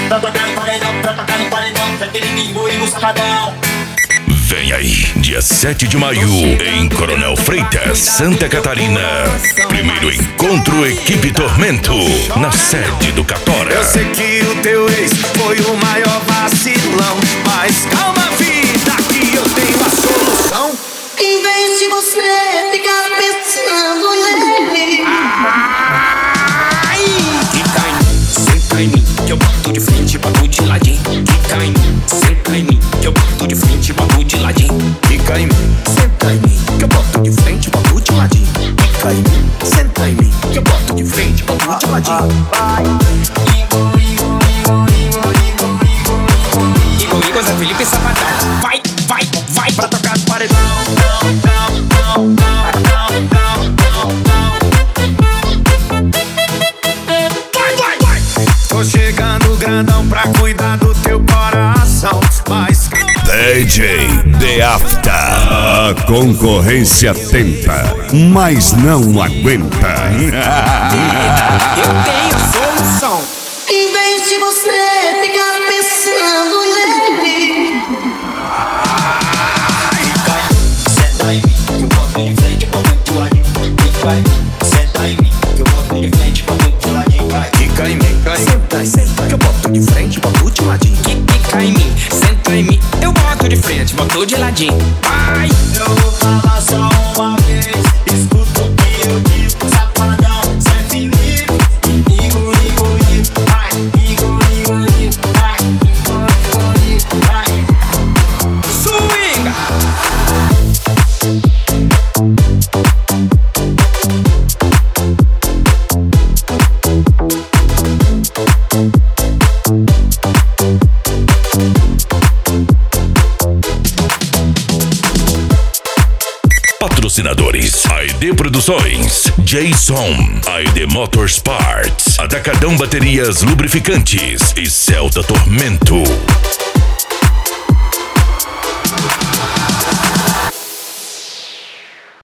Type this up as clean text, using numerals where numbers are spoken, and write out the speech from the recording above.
Pra tocar no paredão, pra tocar no paredão, daquele bingo e o safadão. Vem aí, dia 7 de maio, em Coronel Freitas, Santa Catarina. Primeiro encontro Equipe Tormento, na sede do Catora. Eu sei que o teu ex foi o maior vacilão, mas calma, vida, que eu tenho a solução. Em vez de você ficar pensando nele, Quica em mim, senta em mim, que eu boto de frente, bato de ladinho. Quica em mim, senta em mim, que eu boto de frente, bato de ladinho. Quica em mim, senta em mim, que eu boto de frente, bato de ladinho. Quica em mim, senta em mim, que eu boto de frente, bato de ladinho. Igor, Zé Felipe e Safadão. Vai, vai, vai pra tocar no paredão. Tô chegando grandão pra cuidar do teu coração, mas DJ The After. A concorrência tenta, mas não aguenta. eu tenho a solução. em vez de você ficar pensando nele, Senta em mim, que eu boto de frente, boto de ladinho. Vai, senta em mim, que eu boto de frente, boto de ladinho. Vai, Quica em mim, senta, senta, que eu boto de frente, boto de ladinho. Quica em mim, senta em mim, eu boto de frente, boto de ladinho. Vai! eu vou falar só uma vez, escuta o que eu digo, safadão, Zé Felipe. Igor, vai, Igor, vai, Igor, vai. Swinga! Patrocinadores: AED Produções, Jason, AED Motorsports, Atacadão Baterias Lubrificantes e Celta Tormento.